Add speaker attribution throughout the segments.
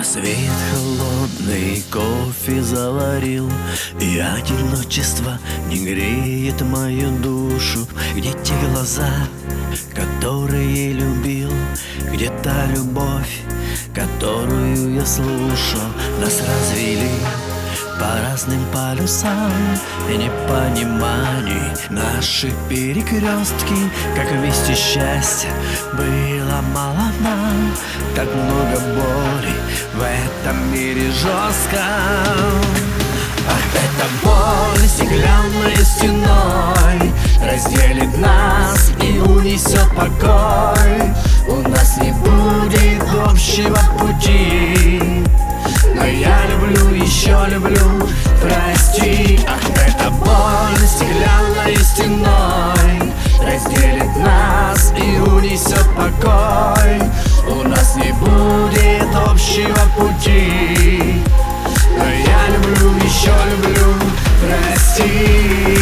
Speaker 1: Свет холодный, кофе заварил, и одиночество не греет мою душу. Где те глаза, которые любил, где та любовь, которую я слушал? Нас развели по разным полюсам и непониманий. Наши перекрестки, как вместе счастья, было мало нам. Так много боли в этом мире жестком. Ах, эта боль стеклянной стеной разделит нас и унесет покой. У нас не будет общего пути, но я люблю, еще люблю, прости. Ах, эта боль стеклянной стеной разделит нас и унесет покой. У нас не будет общего пути, но я люблю, еще люблю, прости.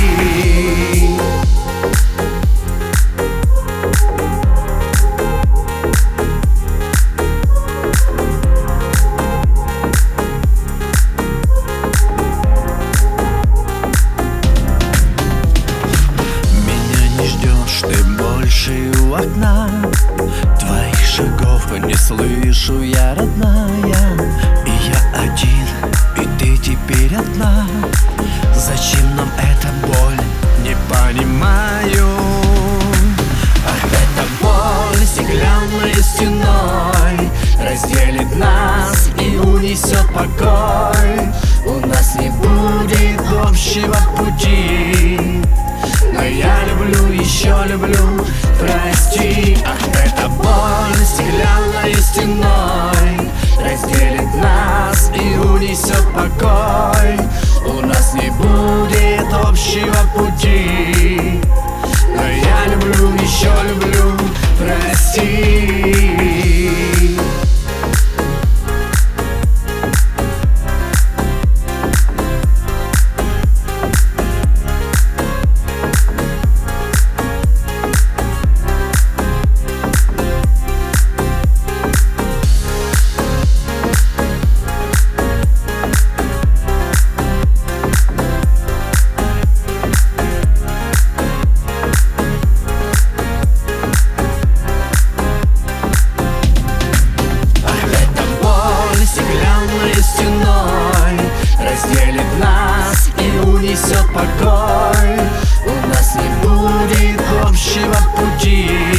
Speaker 1: Ты больше у окна, твоих шагов не слышу я, родная. И я один, и ты теперь одна. Зачем нам эта боль, не понимаю. Ах, эта боль стеклянной стеной разделит нас и унесет покой. У нас не будет общего пути, но я люблю, еще люблю, прости. Ах, эта боль стеклянной стеной разделит нас и унесет покой. У нас не будет общего пути, но я люблю, еще люблю, прости. Разделит нас и унесет покой. У нас не будет общего пути,